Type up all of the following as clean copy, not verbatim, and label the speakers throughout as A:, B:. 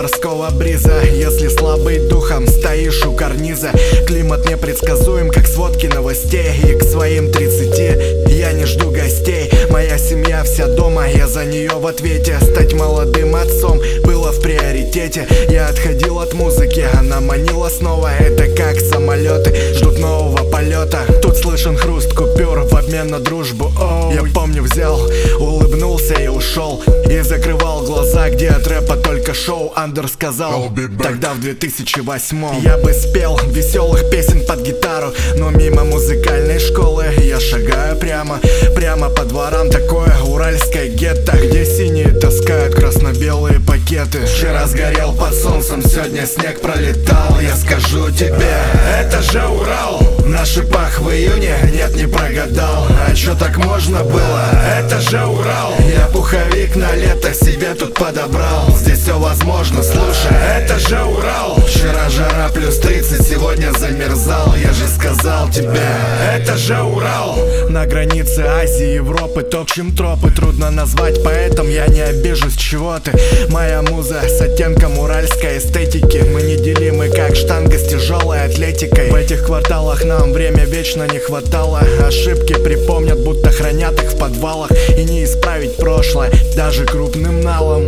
A: морского бриза. Если слабый духом стоишь у карниза, климат непредсказуем, как сводки новостей. И к своим 30 я не жду гостей. Моя семья вся дома, я за нее в ответе. Стать молодым отцом было в приоритете. Я отходил от музыки, она манила снова. Это как самолеты ждут нового полета. Тут слышен хруст купюр в обмен на дружбу. Я помню, взял, улыбнулся и ушел. И закрывал глаза, где от рэпа только шоу. Андер сказал тогда в 2008 я бы спел веселых песен под гитару, но мимо музыкальной школы я шагаю прямо по дворам. Такое уральское гетто, где синие таскают красно-белые пакеты. Вчера сгорел под солнцем, сегодня снег пролетал. Я скажу тебе, это же Урал. На шипах в июне, нет, не прогадал. А чё так можно было? Это же Урал. Я пуховик на лето себе тут подобрал. Здесь все возможно, слушай, это же Урал. Вчера жара плюс 30, сегодня замерзал. Я же сказал тебе, это же Урал. На границе Азии, Европы топчем тропы. Трудно назвать поэтом, я не обижусь, чего ты. Моя муза с оттенком уральской эстетики. Мы неделимы, как штанга с тяжелой атлетикой. В этих кварталах нам время вечно не хватало. Ошибки припомнят, будто хранят их в подвалах. И не исправить прошлое даже крупным налом.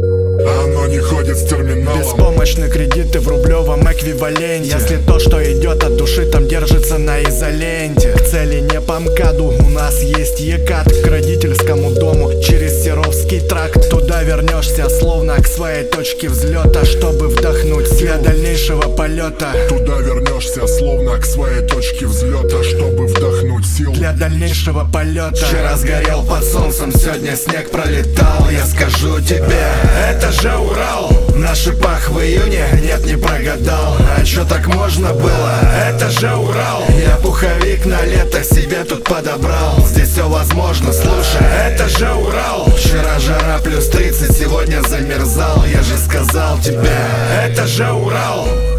B: Оно не ходит с терминалом.
A: Беспомощны кредиты в рублевом эквиваленте. Если то, что идет от души, там держится на изоленте. К цели не по МКАДу, у нас есть ЕКАТ. К родительскому дому через Серовский тракт. Туда вернешься словно к своей точке взлета, чтобы вдохнуть для дальнейшего полета.
B: Туда вернешься словно к своей точке взлета, чтобы вдохнуть сил
A: для дальнейшего полета. Вчера сгорел под солнцем, сегодня снег пролетал. Я скажу тебе, это же Урал. На шипах в июне, нет, не прогадал. А чё так можно было? Это же Урал. Я пуховик на лето себе тут подобрал. Здесь все возможно, слушай, это же Урал. Вчера жара плюс 30, сегодня замерзал. Я же сказал тебе, это же Урал.